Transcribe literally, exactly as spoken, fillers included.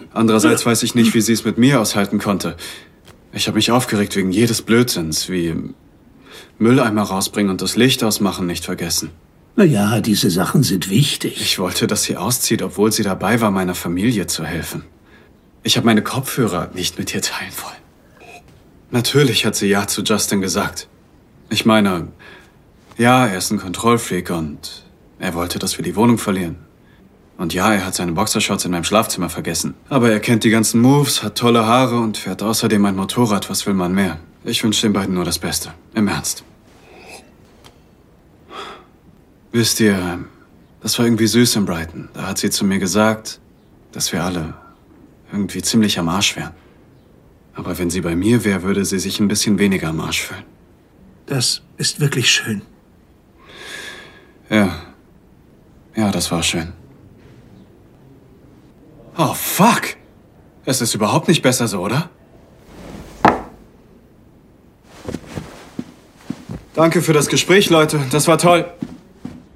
Andererseits weiß ich nicht, wie sie es mit mir aushalten konnte. Ich habe mich aufgeregt wegen jedes Blödsinns, wie Mülleimer rausbringen und das Licht ausmachen nicht vergessen. Naja, diese Sachen sind wichtig. Ich wollte, dass sie auszieht, obwohl sie dabei war, meiner Familie zu helfen. Ich habe meine Kopfhörer nicht mit ihr teilen wollen. Natürlich hat sie Ja zu Justin gesagt. Ich meine, ja, er ist ein Kontrollfreak und er wollte, dass wir die Wohnung verlieren. Und ja, er hat seine Boxershorts in meinem Schlafzimmer vergessen. Aber er kennt die ganzen Moves, hat tolle Haare und fährt außerdem ein Motorrad. Was will man mehr? Ich wünsche den beiden nur das Beste. Im Ernst. Wisst ihr, das war irgendwie süß in Brighton. Da hat sie zu mir gesagt, dass wir alle irgendwie ziemlich am Arsch wären. Aber wenn sie bei mir wäre, würde sie sich ein bisschen weniger am Arsch fühlen. Das ist wirklich schön. Ja. Ja, das war schön. Oh, fuck! Es ist überhaupt nicht besser so, oder? Danke für das Gespräch, Leute. Das war toll.